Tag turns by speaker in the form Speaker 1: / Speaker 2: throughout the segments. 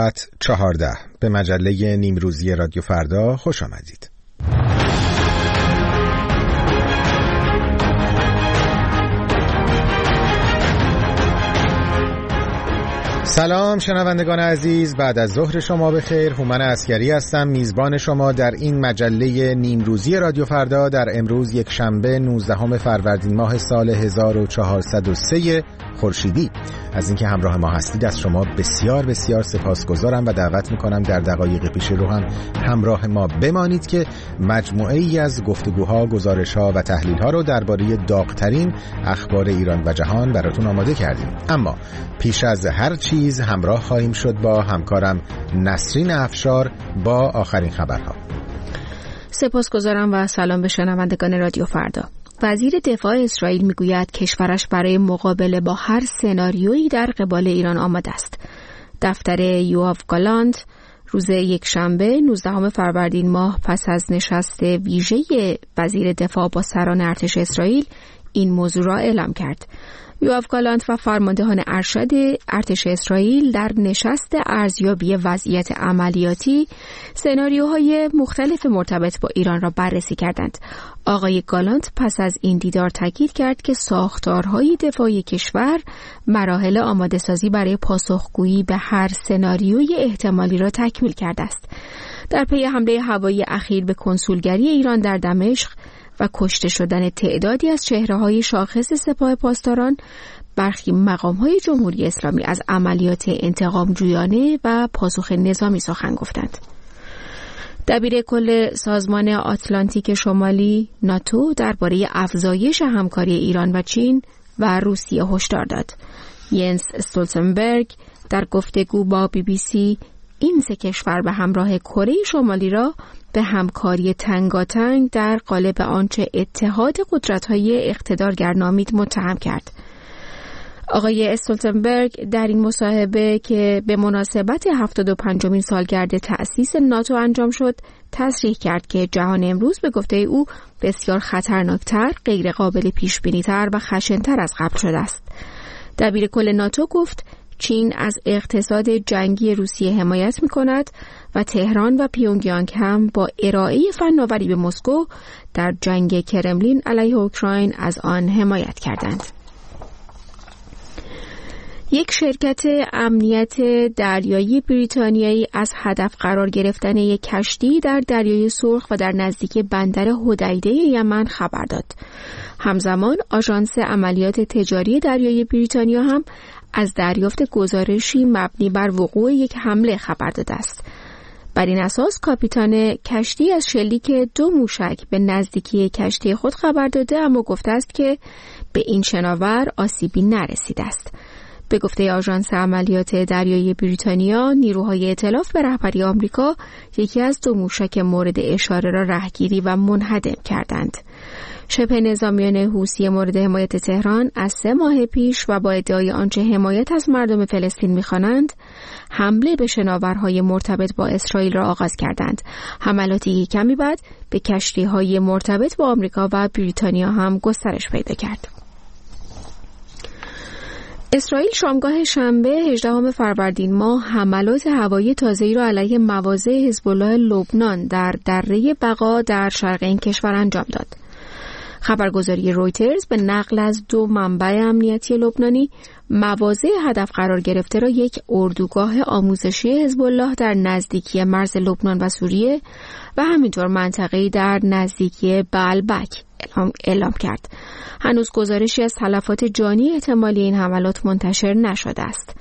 Speaker 1: ساعت 14 به مجله نیمروزی رادیو فردا خوش آمدید. سلام شنوندگان عزیز، بعد از ظهر شما بخیر. هومن عسگری هستم، میزبان شما در این مجله نیمروزی رادیو فردا در امروز یک شنبه 19 فروردین ماه سال 1403 خورشیدی. از اینکه همراه ما هستید از شما بسیار بسیار سپاسگزارم و دعوت میکنم در دقایق پیش رو هم همراه ما بمانید که مجموعه ای از گفتگوها، گزارشها و تحلیلها رو درباره داغ‌ترین اخبار ایران و جهان براتون آماده کردیم. اما پیش از هر چیز همراه خواهیم شد با همکارم نسرین افشار با آخرین خبرها.
Speaker 2: سپاسگزارم و سلام به شنوندگان رادیو فردا. وزیر دفاع اسرائیل میگوید کشورش برای مقابله با هر سناریویی در قبال ایران آماده است. دفتر یوآف گالانت روز یکشنبه 19 فروردین ماه پس از نشست ویژه وزیر دفاع با سران ارتش اسرائیل این موضوع را اعلام کرد. یوآف گالانت و فرماندهان ارشد ارتش اسرائیل در نشست ارزیابی وضعیت عملیاتی سناریوهای مختلف مرتبط با ایران را بررسی کردند. آقای گالانت پس از این دیدار تاکید کرد که ساختارهای دفاعی کشور مراحل آماده سازی برای پاسخگویی به هر سناریوی احتمالی را تکمیل کرده است. در پی حمله هوایی اخیر به کنسولگری ایران در دمشق و کشته شدن تعدادی از چهره‌های شاخص سپاه پاسداران، برخی مقام‌های جمهوری اسلامی از عملیات انتقام جویانه و پاسخ نظامی سخن گفتند. دبیر کل سازمان آتلانتیک شمالی ناتو درباره افزایش همکاری ایران و چین و روسیه هشدار داد. ینس استولتنبرگ در گفتگو با BBC این سه کشور به همراه کره شمالی را به همکاری تنگاتنگ در قالب آنچه اتحاد قدرت‌های اقتدارگر نامید متهم کرد. آقای استولتنبرگ در این مصاحبه که به مناسبت 75مین سالگرد تأسیس ناتو انجام شد، تصریح کرد که جهان امروز به گفته او بسیار خطرناکتر، غیر قابل پیش بینی‌تر و خشن‌تر از قبل شده است. دبیر کل ناتو گفت چین از اقتصاد جنگی روسیه حمایت می‌کند و تهران و پیونگیانگ هم با ارائه فناوری به مسکو در جنگ کرملین علیه اوکراین از آن حمایت کردند. یک شرکت امنیت دریایی بریتانیایی از هدف قرار گرفتن یک کشتی در دریای سرخ و در نزدیکی بندر حدیده یمن خبر داد. همزمان آژانس عملیات تجاری دریایی بریتانیا هم از دریافت گزارشی مبنی بر وقوع یک حمله خبر داده است. بر این اساس کاپیتان کشتی از شلیک 2 موشک به نزدیکی کشتی خود خبر داده، اما گفته است که به این شناور آسیبی نرسیده است. به گفته آژانس عملیات دریایی بریتانیا، نیروهای ائتلاف به رهبری آمریکا یکی از 2 موشک مورد اشاره را رهگیری و منهدم کردند. شبه نظامیان حوثی مورد حمایت تهران از 3 ماه پیش و با ادعای آنچه حمایت از مردم فلسطین می‌خوانند، حمله به شناورهای مرتبط با اسرائیل را آغاز کردند. حملاتی کمی بعد به کشتی‌های مرتبط با آمریکا و بریتانیا هم گسترش پیدا کرد. اسرائیل شامگاه شنبه 18 فروردین ماه حملات هوایی تازه‌ای را علیه مواضع حزب الله لبنان در دره بقا در شرق این کشور انجام داد. خبرگزاری رویترز به نقل از 2 منبع امنیتی لبنانی مواضع هدف قرار گرفته را یک اردوگاه آموزشی حزب الله در نزدیکی مرز لبنان و سوریه و همینطور منطقه‌ای در نزدیکی بعلبک اعلام کرد. هنوز گزارشی از تلفات جانی احتمالی این حملات منتشر نشده است.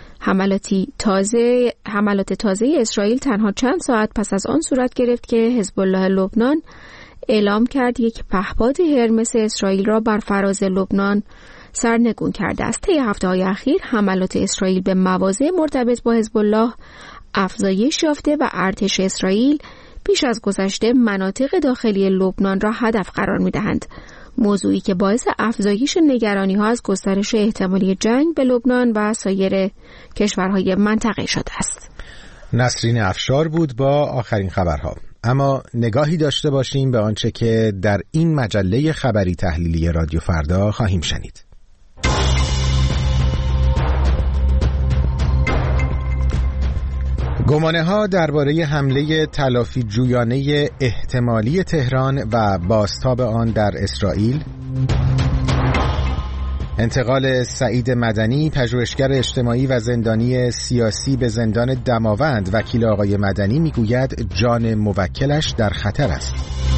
Speaker 2: حملات تازه اسرائیل تنها چند ساعت پس از آن صورت گرفت که حزب الله لبنان اعلام کرد یک پهپاد هرمس اسرائیل را بر فراز لبنان سرنگون کرده است. طی هفته‌های اخیر حملات اسرائیل به مواضع مرتبط با حزب الله افزایش یافته و ارتش اسرائیل پیش از گذشته مناطق داخلی لبنان را هدف قرار می‌دهند. موضوعی که باعث افزایش نگرانی‌ها از گسترش احتمالی جنگ به لبنان و سایر کشورهای منطقه شده است.
Speaker 1: نسرین افشار بود با آخرین خبرها. اما نگاهی داشته باشیم به آنچه که در این مجله خبری تحلیلی رادیو فردا خواهیم شنید. گمانه‌ها درباره حمله تلافی جویانه احتمالی تهران و بازتاب آن در اسرائیل، انتقال سعید مدنی پژوهشگر اجتماعی و زندانی سیاسی به زندان دماوند، وکیل آقای مدنی میگوید جان موکلش در خطر است.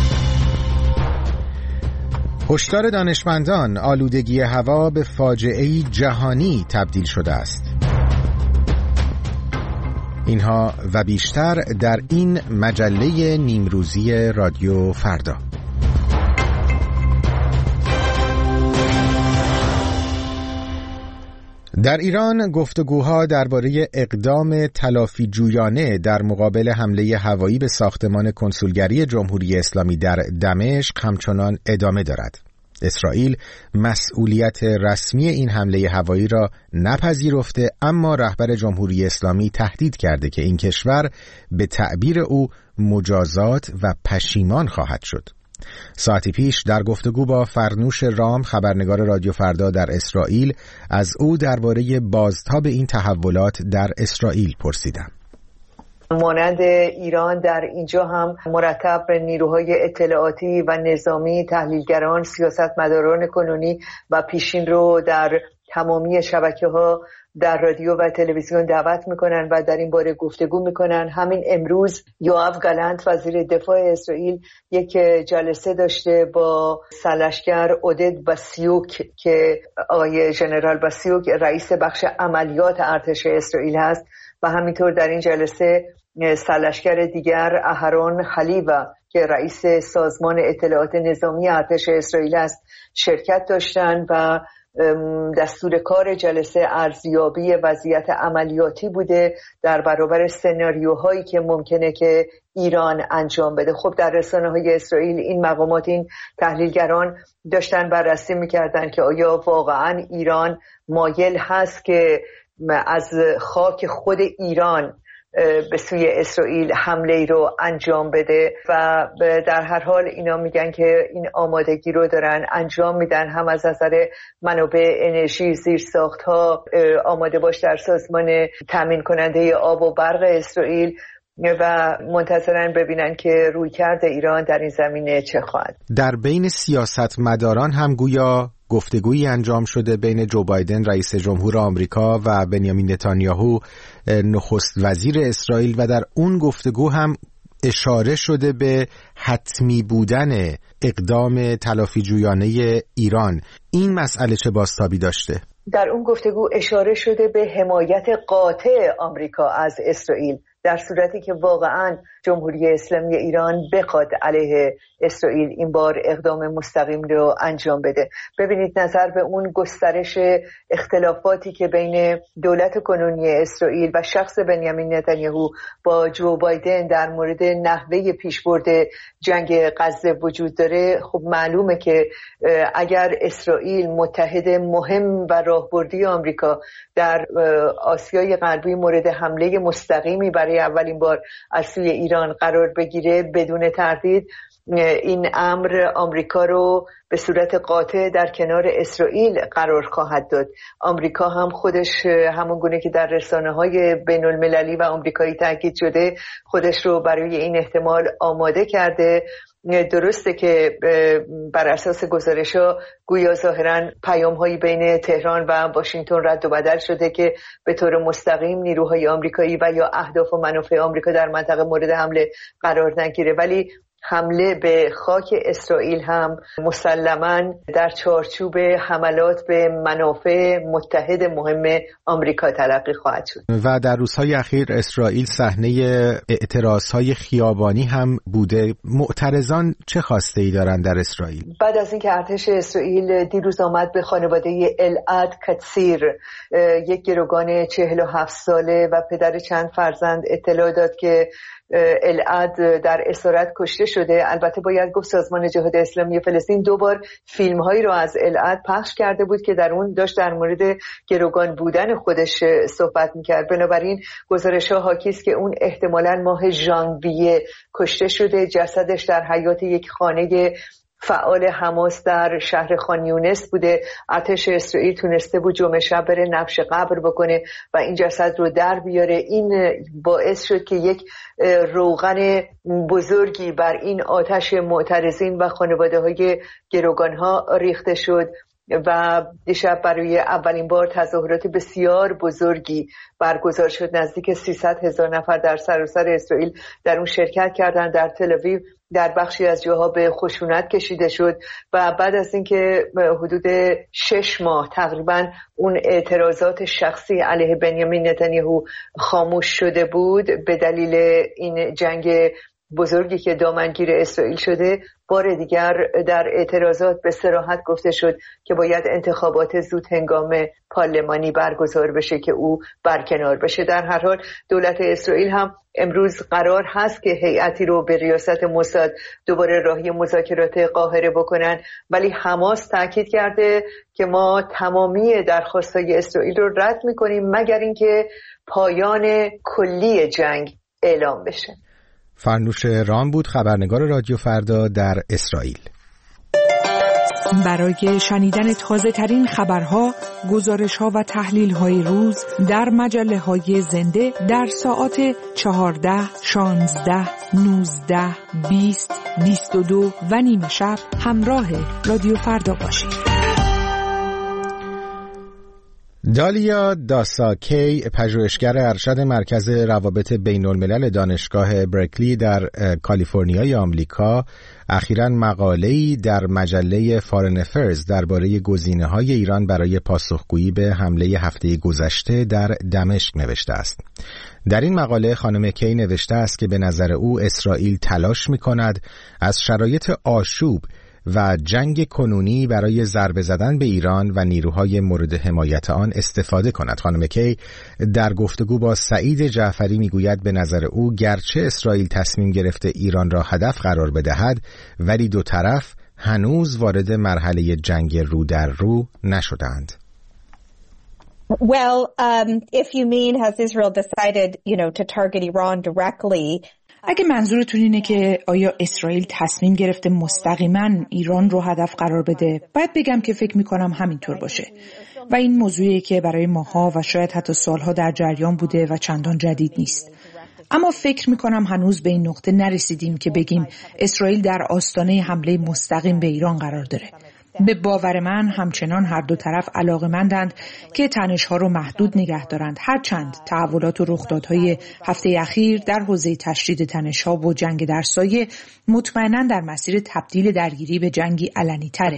Speaker 1: هشدار دانشمندان آلودگی هوا به فاجعه‌ای جهانی تبدیل شده است. اینها و بیشتر در این مجله نیمروزی رادیو فردا. در ایران گفتگوها درباره اقدام تلافی جویانه در مقابل حمله هوایی به ساختمان کنسولگری جمهوری اسلامی در دمشق همچنان ادامه دارد. اسرائیل مسئولیت رسمی این حمله هوایی را نپذیرفته، اما رهبر جمهوری اسلامی تهدید کرده که این کشور به تعبیر او مجازات و پشیمان خواهد شد. ساعتی پیش در گفتگو با فرنوش رام، خبرنگار رادیو فردا در اسرائیل، از او درباره بازتاب این تحولات در اسرائیل پرسیدم.
Speaker 3: مانند ایران در اینجا هم مرتب نیروهای اطلاعاتی و نظامی، تحلیلگران، سیاستمداران کنونی و پیشین رو در تمامی شبکه‌ها در رادیو و تلویزیون دعوت میکنن و در این باره گفتگو میکنن. همین امروز یوآف گالنت وزیر دفاع اسرائیل یک جلسه داشته با سرلشکر عودد باسیوک که آقای ژنرال باسیوک رئیس بخش عملیات ارتش اسرائیل هست و همینطور در این جلسه سرلشکر دیگر اهرون حلیوه که رئیس سازمان اطلاعات نظامی ارتش اسرائیل است شرکت داشتند و دستور کار جلسه ارزیابی وضعیت عملیاتی بوده در برابر سناریوهایی که ممکنه که ایران انجام بده. خب در رسانه‌های اسرائیل این مقامات، این تحلیلگران داشتن بررسی می‌کردن که آیا واقعاً ایران مایل هست که از خاک خود ایران به سوی اسرائیل حمله رو انجام بده و در هر حال اینا میگن که این آمادگی رو دارن انجام میدن، هم از نظر منابع انرژی، زیرساخت‌ها آماده باش در سازمان تامین کننده آب و برق اسرائیل و منتظرن ببینن که رویکرد ایران در این زمینه چه خواهد.
Speaker 1: در بین سیاستمداران هم گویا گفتگویی انجام شده بین جو بایدن رئیس جمهور آمریکا و بنیامین نتانیاهو نخست وزیر اسرائیل و در اون گفتگو هم اشاره شده به حتمی بودن اقدام تلافی جویانه ایران. این مسئله چه بازتابی داشته؟
Speaker 3: در اون گفتگو اشاره شده به حمایت قاطع آمریکا از اسرائیل در صورتی که واقعاً جمهوری اسلامی ایران بخواد علیه اسرائیل این بار اقدام مستقیم رو انجام بده. ببینید نظر به اون گسترش اختلافاتی که بین دولت کنونی اسرائیل و شخص بنیامین نتانیاهو با جو بایدن در مورد نحوه پیشبرد جنگ غزه وجود داره، خب معلومه که اگر اسرائیل متحد مهم و راهبردی آمریکا در آسیای غربی مورد حمله مستقیمی برای اولین بار از سوی ایران قرار بگیره، بدون تردید این امر آمریکا رو به صورت قاطع در کنار اسرائیل قرار خواهد داد. آمریکا هم خودش همون گونه که در رسانه‌های بین المللی و آمریکایی تاکید شده خودش رو برای این احتمال آماده کرده. درسته که بر اساس گزارش‌ها گویا ظاهراً پیام‌هایی بین تهران و واشنگتن رد و بدل شده که به طور مستقیم نیروهای آمریکایی و یا اهداف و منافع آمریکا در منطقه مورد حمله قرار نگیره، ولی حمله به خاک اسرائیل هم مسلماً در چارچوب حملات به منافع متحد مهم آمریکا تلقی خواهد شد.
Speaker 1: و در روزهای اخیر اسرائیل صحنه اعتراضهای خیابانی هم بوده. معترضان چه خواسته‌ای دارند در اسرائیل؟
Speaker 3: بعد از اینکه ارتش اسرائیل دیروز آمد به خانواده العد کتسیر، یک گروگان 47 ساله و پدر چند فرزند، اطلاع داد که العد در اسارت کشته شده. البته باید گفت سازمان جهاد اسلامی فلسطین 2 بار فیلم هایی رو از العد پخش کرده بود که در اون داشت در مورد گروگان بودن خودش صحبت میکرد. بنابراین گزارش ها حاکی است که اون احتمالاً ماه ژانویه کشته شده، جسدش در حیاط یک خانه فعال حماس در شهر خان یونس بوده. ارتش اسرائیل تونسته بود جمعه شب بره نبش قبر بکنه و این جسد رو در بیاره. این باعث شد که یک روغن بزرگی بر این آتش معترضین و خانواده های گروگان ها ریخته شد و دیشب برای اولین بار تظاهرات بسیار بزرگی برگزار شد. نزدیک 300,000 نفر در سراسر اسرائیل در اون شرکت کردند. در تل آویو در بخشی از جاها به خشونت کشیده شد و بعد از اینکه حدود 6 ماه تقریبا اون اعتراضات شخصی علیه بنیامین نتانیاهو خاموش شده بود به دلیل این جنگ بزرگی که دامنگیر اسرائیل شده، بار دیگر در اعتراضات به صراحت گفته شد که باید انتخابات زود هنگام پارلمانی برگزار بشه که او برکنار بشه. در هر حال دولت اسرائیل هم امروز قرار هست که هیئتی رو به ریاست موساد دوباره راهی مذاکرات قاهره بکنن، ولی حماس تاکید کرده که ما تمامی درخواست‌های اسرائیل رو رد می‌کنیم مگر اینکه پایان کلی جنگ اعلام بشه.
Speaker 1: فرنوش رام بود، خبرنگار رادیو فردا در اسرائیل.
Speaker 4: برای شنیدن تازه ترین خبرها، گزارش‌ها و تحلیل‌های روز در مجله‌های زنده در ساعات 14, 16, 19, 20, 22 و نیم شب همراه رادیو فردا باشید.
Speaker 1: دالیا داساکی، پژوهشگر ارشد مرکز روابط بین الملل دانشگاه برکلی در کالیفرنیای آمریکا، اخیراً مقاله‌ای در مجله فارن افرز درباره گزینه‌های ایران برای پاسخگویی به حمله هفته گذشته در دمشق نوشته است. در این مقاله خانم کی نوشته است که به نظر او اسرائیل تلاش می‌کند از شرایط آشوب و جنگ کنونی برای ضربه زدن به ایران و نیروهای مورد حمایت آن استفاده کند. خانم کی در گفتگو با سعید جعفری میگوید به نظر او گرچه اسرائیل تصمیم گرفته ایران را هدف قرار بدهد، ولی دو طرف هنوز وارد مرحله جنگ رو در رو نشدند.
Speaker 5: Well, if you mean has Israel decided, to target Iran directly,
Speaker 4: اگه منظورتون اینه که آیا اسرائیل تصمیم گرفته مستقیما ایران رو هدف قرار بده، باید بگم که فکر میکنم همینطور باشه و این موضوعی که برای ماها و شاید حتی سالها در جریان بوده و چندان جدید نیست. اما فکر میکنم هنوز به این نقطه نرسیدیم که بگیم اسرائیل در آستانه حمله مستقیم به ایران قرار داره. به باور من همچنان هر دو طرف علاقه‌مندند که تنش‌ها رو محدود نگه دارند، هرچند تحولات و رخدادهای هفته اخیر در حوزه تشدید تنش‌ها و جنگ در سایه مطمئناً در مسیر تبدیل درگیری به جنگی علنی‌تره.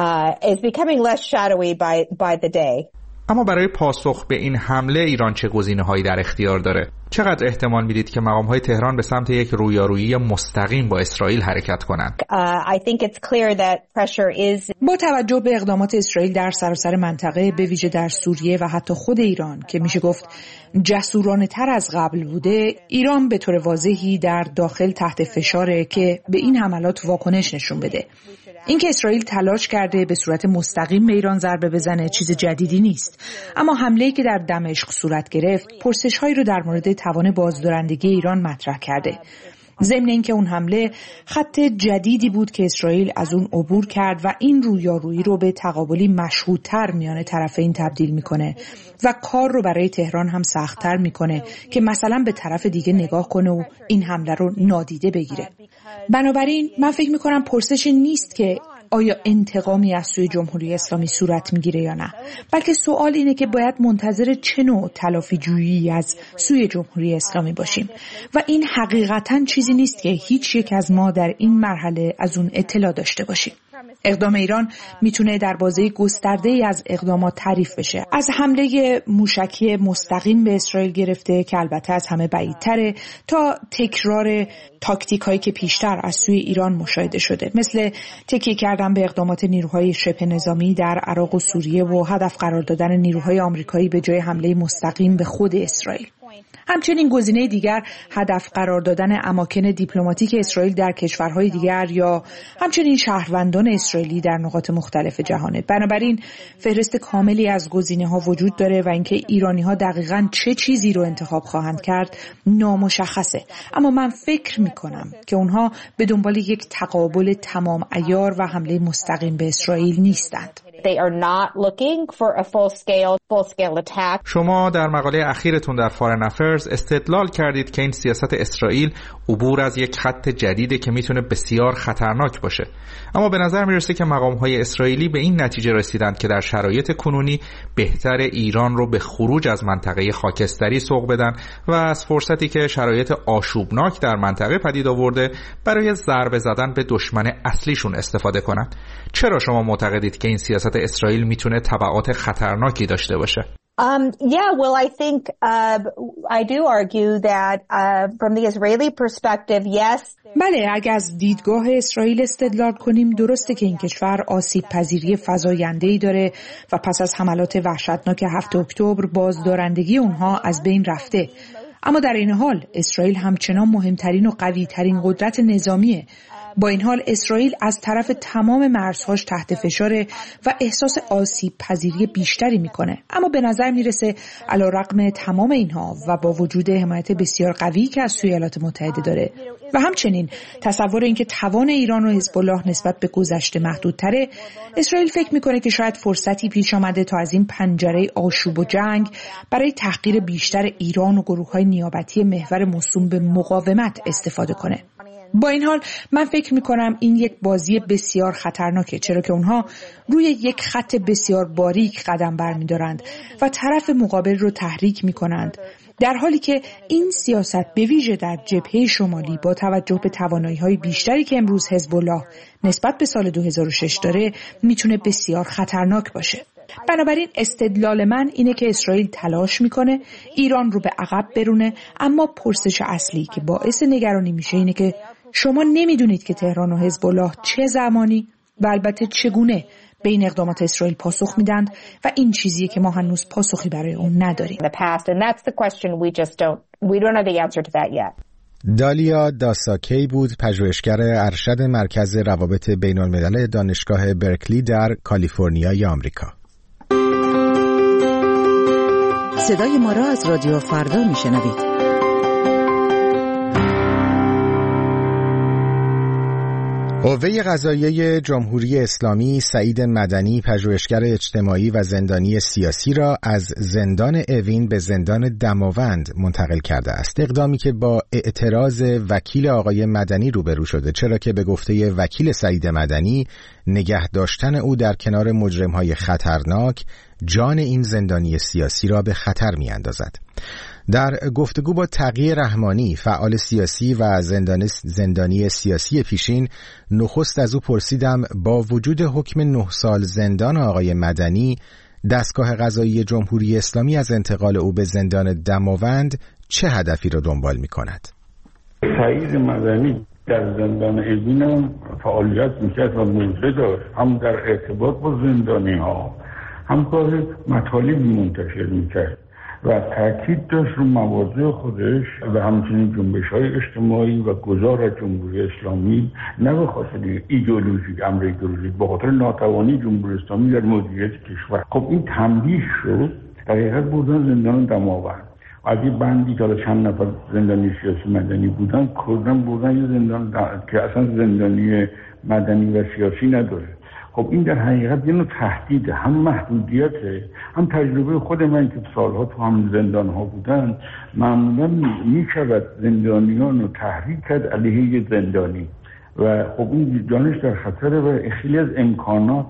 Speaker 5: is becoming less shadowy by the day.
Speaker 6: اما برای پاسخ به این حمله ایران چه گزینه‌هایی در اختیار داره؟ چقدر احتمال میدید که مقام‌های تهران به سمت یک رویارویی مستقیم با اسرائیل حرکت کنند؟
Speaker 5: I think it's clear that pressure is
Speaker 4: با توجه به اقدامات اسرائیل در سراسر منطقه، به ویژه در سوریه و حتی خود ایران که میشه گفت جسورانه تر از قبل بوده، ایران به طور واضحی در داخل تحت فشاره که به این حملات واکنش نشون بده. اینکه اسرائیل تلاش کرده به صورت مستقیم به ایران ضربه بزنه چیز جدیدی نیست، اما حمله‌ای که در دمشق صورت گرفت پرسش‌هایی رو در مورد توان بازدارندگی ایران مطرح کرده. ضمن اینکه اون حمله خط جدیدی بود که اسرائیل از اون عبور کرد و این رویارویی رو به تقابلی مشهودتر میان طرفین تبدیل میکنه و کار رو برای تهران هم سخت‌تر میکنه که مثلا به طرف دیگه نگاه کنه و این حمله رو نادیده بگیره. بنابراین من فکر میکنم پرسش نیست که آیا انتقامی از سوی جمهوری اسلامی صورت میگیره یا نه، بلکه سوال اینه که باید منتظر چه نوع تلافی جویی از سوی جمهوری اسلامی باشیم و این حقیقتاً چیزی نیست که هیچ یک از ما در این مرحله از اون اطلاع داشته باشیم. اقدام ایران میتونه در بازه گسترده‌ای از اقدامات تعریف بشه، از حمله موشکی مستقیم به اسرائیل گرفته که البته از همه بعیدتره تا تکرار تاکتیکایی که پیشتر از سوی ایران مشاهده شده، مثل تکیه کردن به اقدامات نیروهای شبه نظامی در عراق و سوریه و هدف قرار دادن نیروهای آمریکایی به جای حمله مستقیم به خود اسرائیل. همچنین گزینه دیگر هدف قرار دادن اماکن دیپلماتیک اسرائیل در کشورهای دیگر یا همچنین شهروندان اسرائیلی در نقاط مختلف جهانه. بنابراین فهرست کاملی از گزینه‌ها وجود داره و اینکه ایرانی‌ها دقیقاً چه چیزی رو انتخاب خواهند کرد نامشخصه. اما من فکر می‌کنم که اونها به دنبال یک تقابل تمام عیار و حمله مستقیم به اسرائیل نیستند.
Speaker 5: They are not looking for a full-scale attack.
Speaker 6: شما در مقاله اخیرتون در فارن افیرز استدلال کردید که این سیاست اسرائیل عبور از یک خط جدیده که میتونه بسیار خطرناک باشه. اما به نظر میرسه که مقام‌های اسرائیلی به این نتیجه رسیدند که در شرایط کنونی بهتر ایران رو به خروج از منطقه خاکستری سوق بدن و از فرصتی که شرایط آشوبناک در منطقه پدید آورده برای ضربه زدن به دشمن اصلیشون استفاده کنند. چرا شما معتقدید که این سیاست اسرائیل میتونه تبعات خطرناکی داشته باشه؟
Speaker 5: I think I do argue that from the Israeli perspective, yes.
Speaker 4: بله، اگر از دیدگاه اسرائیل استدلال کنیم درسته که این کشور آسیب پذیری فزاینده‌ای داره و پس از حملات وحشتناک 7 اکتبر بازدارندگی اونها از بین رفته. اما در این حال اسرائیل همچنان مهمترین و قوی‌ترین قدرت نظامیه. با این حال اسرائیل از طرف تمام مرزهاش تحت فشاره و احساس آسیب پذیری بیشتری میکنه. اما به نظر میرسه علیرغم تمام اینها و با وجود حمایت بسیار قوی که از سوی ایالات متحده داره و همچنین تصور اینکه توان ایران و حزب الله نسبت به گذشته محدودتره، اسرائیل فکر میکنه که شاید فرصتی پیش آمده تا از این پنجره آشوب و جنگ برای تحقیر بیشتر ایران و گروه‌های نیابتی محور موسوم به مقاومت استفاده کنه. با این حال من فکر میکنم این یک بازی بسیار خطرناکه، چرا که اونها روی یک خط بسیار باریک قدم برمیدارند و طرف مقابل رو تحریک میکنند، در حالی که این سیاست به ویژه در جبهه شمالی با توجه به توانایی‌های بیشتری که امروز حزب الله نسبت به سال 2006 داره میتونه بسیار خطرناک باشه. بنابراین استدلال من اینه که اسرائیل تلاش میکنه ایران رو به عقب برونه، اما پرسش اصلی که باعث نگرانی میشه اینه که شما نمیدونید که تهران و حزب الله چه زمانی و البته چگونه به این اقدامات اسرائیل پاسخ میدند و این چیزیه که ما هنوز پاسخی برای اون نداریم.
Speaker 1: دالیا داساکی بود، پژوهشگر ارشد مرکز روابط بین الملل دانشگاه برکلی در کالیفرنیای آمریکا.
Speaker 7: صدای ما را از رادیو فردا میشنوید.
Speaker 1: قوه قضاییه جمهوری اسلامی سعید مدنی، پژوهشگر اجتماعی و زندانی سیاسی را از زندان اوین به زندان دماوند منتقل کرده است. اقدامی که با اعتراض وکیل آقای مدنی روبرو شده، چرا که به گفته وکیل سعید مدنی نگه داشتن او در کنار مجرم‌های خطرناک جان این زندانی سیاسی را به خطر می‌اندازد. در گفتگو با تقی رحمانی، فعال سیاسی و زندانی سیاسی پیشین، نخست از او پرسیدم با وجود حکم 9 سال زندان آقای مدنی، دستگاه قضایی جمهوری اسلامی از انتقال او به زندان دماوند چه هدفی را دنبال می کند؟
Speaker 8: سعید مدنی در زندان اوین فعالیت میکرد و موضع داشت، هم در ارتباط با زندانی ها هم کار مطالبی منتشر میکرد و تاکید داشت رو مواضع خودش و همچنین جنبش‌های اجتماعی و گذار جمهوری اسلامی، نه به خاطر ایدئولوژی، امر ایدئولوژی، به خاطر ناتوانی جمهوری اسلامی در مدیریت کشور. خب این تنبیه شد، در حقیقت بردن زندان دماوند. از این بندی که چند نفر زندانی سیاسی مدنی بودن، کردن بردن یه زندان که اصلا زندانی مدنی و سیاسی نداره. خب این در حقیقت یه نوع تهدید، هم محدودیته، هم تجربه خود من که سالها تو هم زندان ها بودن، معمولا میشود زندانیان رو تحریک کرد علیه یه زندانی و خب این جانش در خطره و خیلی از امکانات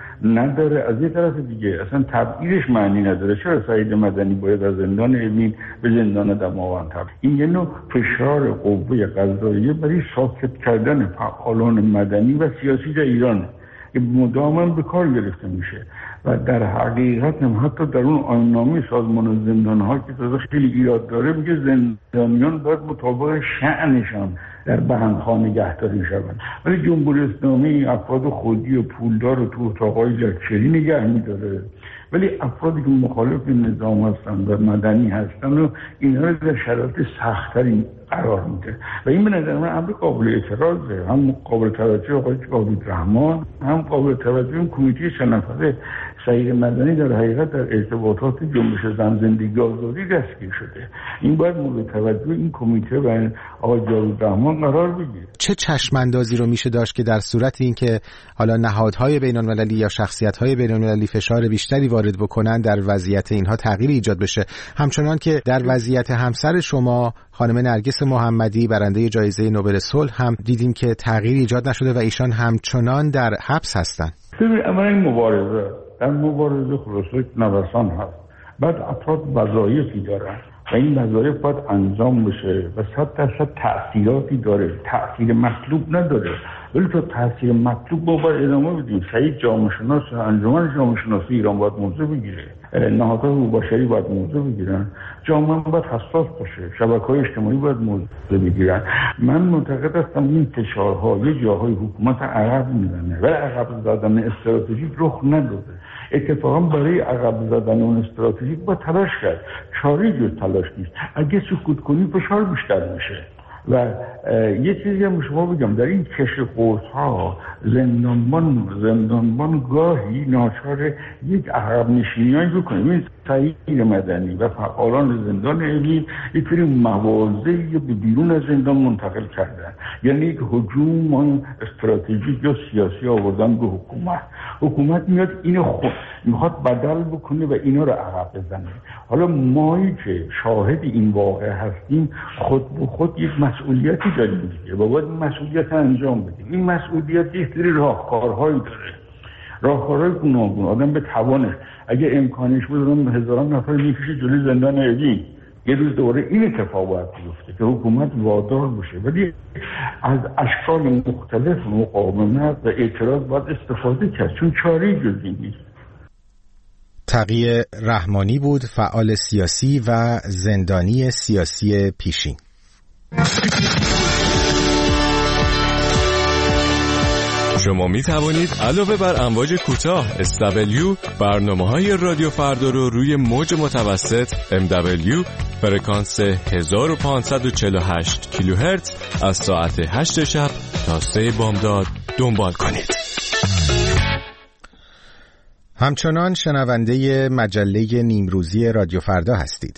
Speaker 8: نداره. از یه طرف دیگه اصلا تبعیدش معنی نداره. چرا سعید مدنی باید از زندان اوین به زندان دماوند تبعید؟ این یه نوع فشار قوه قضاییه برای ساکت کردن فعالان مدنی و سیاسی در ایران مداماً به کار گرفته میشه و در حقیقت هم حتی در اون آیین‌نامه سازمان زندان‌ها که تازه خیلی ایراد داره، میگه زندانیان باید مطابق شأنشان در بندها نگهداری شوند، ولی جمهوری اسلامی افراد خودی و پولدار رو تو اتاق‌های لکچری نگه می‌داره ولی افرادی که مخالف نظام هستن و مدنی هستن و اینا رو در شرایط سخت‌تری قرار میده و این به نظر من امر قابل اعتراضه، هم قابل توجه آقای داوودرحمن، هم قابل توجه اون کمیته 3 نفره سعید مدنی در حقیقت در ارتباطات جنبش زن زندگی آزادی دستگیر شده. این باید مورد توجه این کمیته و آقای داوودرحمن قرار بگیره.
Speaker 1: چه چشم‌اندازی رو میشه داشت که در صورت اینکه حالا نهادهای بین‌المللی یا شخصیت‌های بین‌المللی فشار بیشتری وارد بکنن در وضعیت اینها تغییری ایجاد بشه، همچنان که در وضعیت همسر شما خانم نرگس محمدی برنده جایزه نوبل صلح هم دیدیم که تغییری ایجاد نشده و ایشان همچنان در حبس هستن.
Speaker 8: اما این مبارزه خلاصه نوسان هست. بعد افراد وظایفی دارن و این وظایف باید انجام بشه و 100% تأثیراتی داره، تأثیر مطلوب نداره، ولی تو تأثیر مطلوب باید ادامه بدیم. سعید جامعه شناس انجمن جامعه شناسی ایران باید موضوع بگیره، نهادهای حقوق بشری باید موضوع بگیرن، جامعه باید حساس باشه، شبکه‌های اجتماعی باید موضوع بگیرن. من معتقد هستم این فشارها یه جاهای حکومت عقب میزنه ولی عقب زدن استراتژیک رخ نداده. اتفاقا برای عقب زدن اون استراتژیک باید تلاش کرد، چاره جز تلاش نیست. اگه سکوت کنی فشار بیشتر میشه. و یه چیزی هم شما بگم، در این کش قوس‌ها زندانبان گاهی ناچار یک عقب نشینی‌هایی بکنه. این سعید مدنی و فعالان زندان اوین یک طوری مواضعی به بیرون از زندان منتقل کردن، یعنی یک هجوم استراتژیک یا سیاسی آوردن به حکومت میاد اینو میخواد بدل بکنه و اینا رو عقب بزنه. حالا مایی که شاهد این واقع هستیم خود به خود یک مسئولیتی داریم دیگه و باید مسئولیت انجام بدیم. این مسئولیت یک سری راهکارهایی داره، راهکارهای گوناگون. آدم به توانه اگه امکانش بود هزاران نفر میکشه جلوی زندان اوین، یه روز دوباره این اتفاق باید بیفته که حکومت وادار بشه، ولی از اشکال مختلف مقاومت و اعتراض باید استفاده کرد چون چاره‌ای جز این نیست.
Speaker 1: تقی رحمانی بود، فعال سیاسی و زندانی سیاسی پیشین.
Speaker 9: شما می توانید علاوه بر امواج کوتاه SW برنامه‌های رادیو فردا رو روی موج متوسط MW فرکانس 1548 کیلوهرتز از ساعت 8 شب تا 3 بامداد دنبال کنید.
Speaker 1: همچنان شنونده مجله نیمروزی رادیو فردا هستید.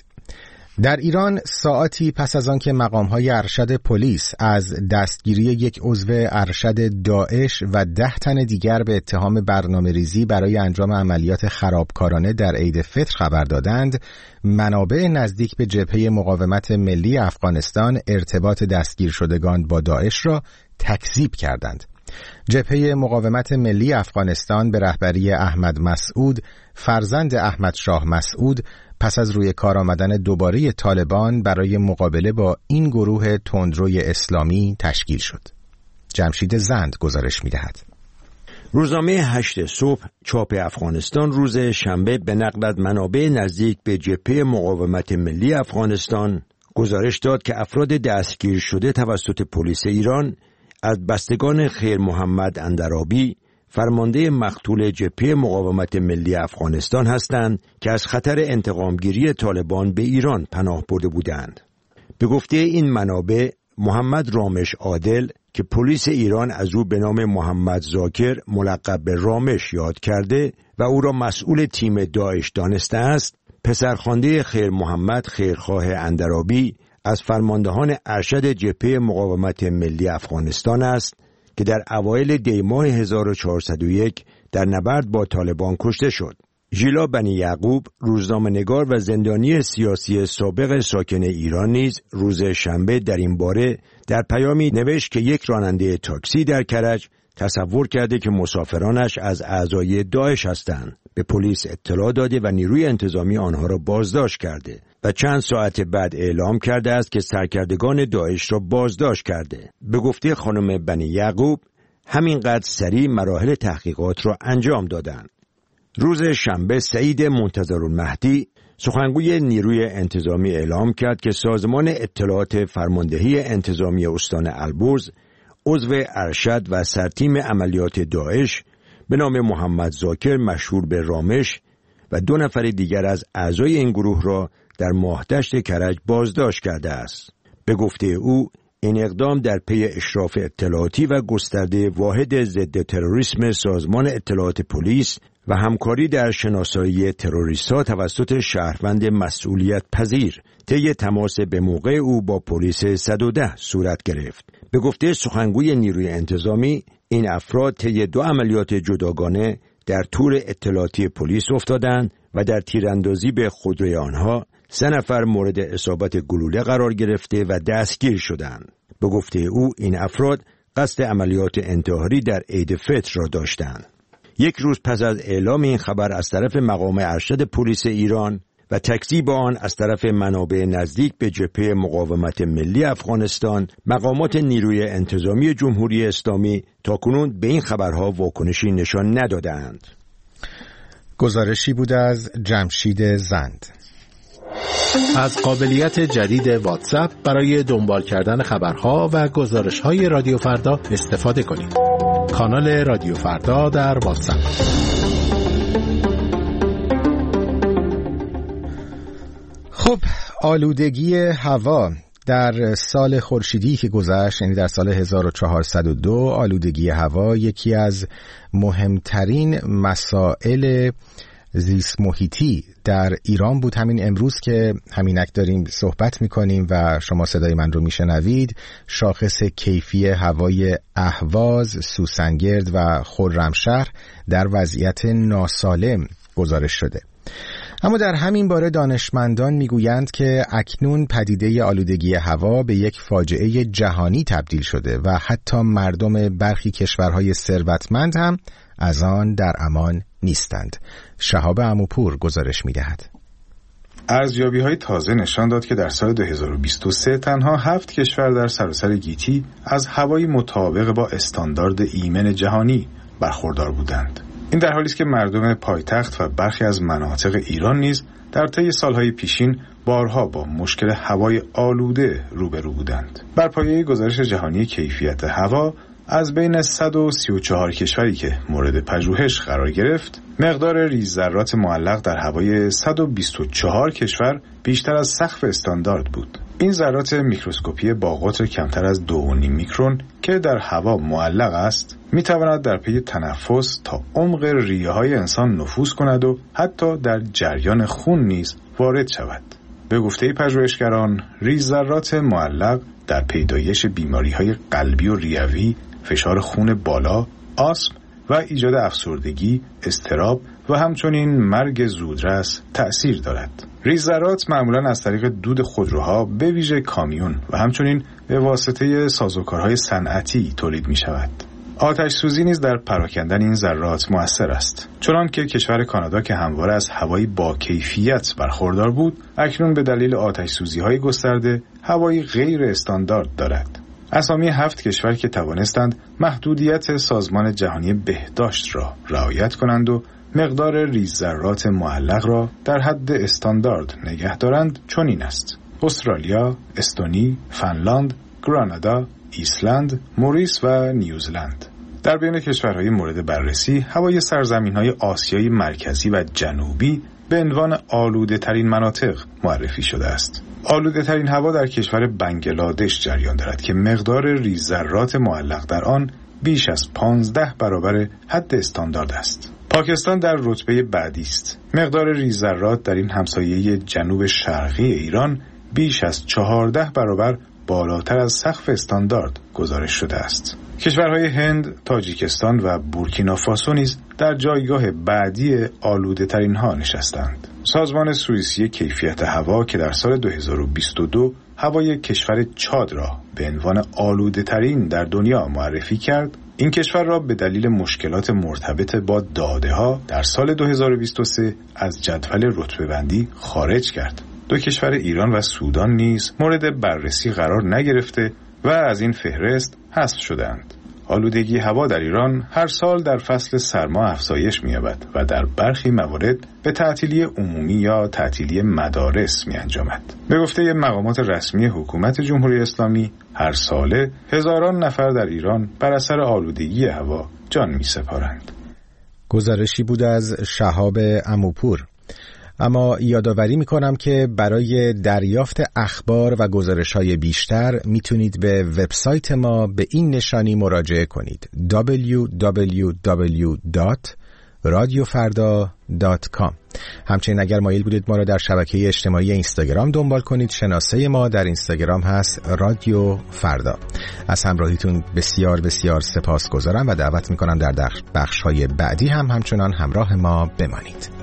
Speaker 1: در ایران ساعاتی پس از آنکه مقام‌های ارشد پلیس از دستگیری یک عضو ارشد داعش و 10 تن دیگر به اتهام برنامه‌ریزی برای انجام عملیات خرابکارانه در عید فطر خبر دادند، منابع نزدیک به جبهه مقاومت ملی افغانستان ارتباط دستگیر شدگان با داعش را تکذیب کردند. جبهه مقاومت ملی افغانستان به رهبری احمد مسعود، فرزند احمد شاه مسعود، پس از روی کار آمدن دوباره طالبان برای مقابله با این گروه تندروی اسلامی تشکیل شد. جمشید زند گزارش می‌دهد.
Speaker 10: روزنامه 8 صبح چاپ افغانستان روز شنبه به نقل از منابع نزدیک به جبهه مقاومت ملی افغانستان گزارش داد که افراد دستگیر شده توسط پلیس ایران از بستگان خیر محمد اندرابی، فرمانده مقتول جبهه مقاومت ملی افغانستان هستند که از خطر انتقامگیری طالبان به ایران پناه برده بودند. به گفته این منابع، محمد رامش عادل که پلیس ایران از او به نام محمد زاکر ملقب به رامش یاد کرده و او را مسئول تیم داعش دانسته است، پسرخوانده خیر محمد خیرخواه اندرابی از فرماندهان ارشد جبهه مقاومت ملی افغانستان است که در اوایل دی ماه 1401 در نبرد با طالبان کشته شد. ژیلا بنی یعقوب، روزنامه‌نگار و زندانی سیاسی سابق ساکن ایران نیز روز شنبه در این باره در پیامی نوشت که یک راننده تاکسی در کرج تصور کرده که مسافرانش از اعضای داعش هستند. به پلیس اطلاع داده و نیروی انتظامی آنها را بازداشت کرده و چند ساعت بعد اعلام کرده است که سرکردگان داعش را بازداشت کرده. به گفته خانم بنی یعقوب، همینقدر سریع مراحل تحقیقات را انجام دادند. روز شنبه سعید منتظرالمهدی، سخنگوی نیروی انتظامی، اعلام کرد که سازمان اطلاعات فرماندهی انتظامی استان البرز عضو ارشد و سرتیم عملیات داعش به نام محمد زاکر مشهور به رامش و 2 نفر دیگر از اعضای این گروه را در ماهدشت کرج بازداشت کرده است. به گفته او این اقدام در پی اشراف اطلاعاتی و گسترده واحد ضد تروریسم سازمان اطلاعات پلیس و همکاری در شناسایی تروریست‌ها توسط شهروند مسئولیت پذیر طی تماس به موقع او با پلیس 110 صورت گرفت. به گفته سخنگوی نیروی انتظامی این افراد طی 2 عملیات جداگانه در تور اطلاعاتی پلیس افتادند و در تیراندازی به خودروی آنها 3 نفر مورد اصابت گلوله قرار گرفته و دستگیر شدند. به گفته او این افراد قصد عملیات انتحاری در عید فطر را داشتند. 1 روز پس از اعلام این خبر از طرف مقام ارشد پلیس ایران و تکذیب آن از طرف منابع نزدیک به جبهه مقاومت ملی افغانستان، مقامات نیروی انتظامی جمهوری اسلامی تاکنون به این خبرها واکنشی نشان ندادند.
Speaker 1: گزارشی بود از جمشید زند.
Speaker 11: از قابلیت جدید واتساپ برای دنبال کردن خبرها و گزارش‌های رادیو فردا استفاده کنید. کانال رادیو فردا در واتساپ.
Speaker 1: خب، آلودگی هوا در سال خورشیدی که گذشت، یعنی در سال 1402، آلودگی هوا یکی از مهمترین مسائل زیست محیطی در ایران بود. همین امروز که همینک داریم صحبت میکنیم و شما صدای من رو میشنوید، شاخص کیفی هوای اهواز، سوسنگرد و خرمشهر در وضعیت ناسالم گزارش شده. اما در همین باره دانشمندان میگویند که اکنون پدیده آلودگی هوا به یک فاجعه جهانی تبدیل شده و حتی مردم برخی کشورهای ثروتمند هم از آن در امان نیستند. شهاب عموپور گزارش می‌دهد.
Speaker 12: ارزیابی‌های تازه نشان داد که در سال 2023 تنها 7 کشور در سراسر گیتی از هوایی مطابق با استاندارد ایمن جهانی برخوردار بودند. این در حالی است که مردم پایتخت و برخی از مناطق ایران نیز در طی سالهای پیشین بارها با مشکل هوای آلوده روبرو بودند. بر پایه گزارش جهانی کیفیت هوا، از بین 134 کشوری که مورد پژوهش قرار گرفت، مقدار ریزذرات معلق در هوای 124 کشور بیشتر از سقف استاندارد بود. این ذرات میکروسکوپی با قطر کمتر از 2.5 میکرون که در هوا معلق است، میتواند در پی تنفس تا عمق ریه‌های انسان نفوذ کند و حتی در جریان خون نیز وارد شود. به گفته پژوهشگران، ریزذرات معلق در پیدایش بیماری‌های قلبی و ریوی، فشار خون بالا، آسم و ایجاد افسردگی، اضطراب و همچنین مرگ زودرس تأثیر دارد. ریزذرات معمولاً از طریق دود خودروها به ویژه کامیون و همچنین به واسطه سازوکارهای صنعتی تولید می شود. آتش سوزی نیز در پراکندن این ذرات مؤثر است. چنان که کشور کانادا که همواره از هوایی با کیفیت برخوردار بود، اکنون به دلیل آتش سوزی های گسترده هوایی غیر استاندارد دارد. اسامی 7 کشور که توانستند محدودیت سازمان جهانی بهداشت را رعایت کنند و مقدار ریزذرات معلق را در حد استاندارد نگه دارند چنین است: استرالیا، استونی، فنلاند، گرانادا، ایسلند، موریس و نیوزلند. در بین کشورهای مورد بررسی، هوای سرزمین‌های آسیای مرکزی و جنوبی به عنوان آلوده ترین مناطق معرفی شده است. آلوده ترین هوا در کشور بنگلادش جریان دارد که مقدار ریزذرات معلق در آن بیش از 15 برابر حد استاندارد است. پاکستان در رتبه بعدی است. مقدار ریزذرات در این همسایه جنوب شرقی ایران بیش از 14 برابر بالاتر از سقف استاندارد گزارش شده است. کشورهای هند، تاجیکستان و بورکینافاسو نیز در جایگاه بعدی آلوده ترین ها نشستند. سازمان سوئیسی کیفیت هوا که در سال 2022 هوای کشور چاد را به عنوان آلوده ترین در دنیا معرفی کرد، این کشور را به دلیل مشکلات مرتبط با داده ها در سال 2023 از جدول رتبه بندی خارج کرد. 2 کشور ایران و سودان نیز مورد بررسی قرار نگرفته و از این فهرست حذف شدند. آلودگی هوا در ایران هر سال در فصل سرما افزایش می‌یابد و در برخی موارد به تعطیلی عمومی یا تعطیلی مدارس می‌انجامد. به گفته مقامات رسمی حکومت جمهوری اسلامی، هر ساله هزاران نفر در ایران بر اثر آلودگی هوا جان می‌سپارند.
Speaker 1: گزارشی بود از شهاب عموپور. اما یادآوری میکنم که برای دریافت اخبار و گزارش‌های بیشتر میتونید به وبسایت ما به این نشانی مراجعه کنید: www.radiofarda.com. همچنین اگر مایل بودید ما را در شبکه اجتماعی اینستاگرام دنبال کنید، شناسه ما در اینستاگرام هست رادیو فردا. از همراهیتون بسیار بسیار سپاسگزارم و دعوت میکنم در بخش‌های بعدی هم همچنان همراه ما بمانید.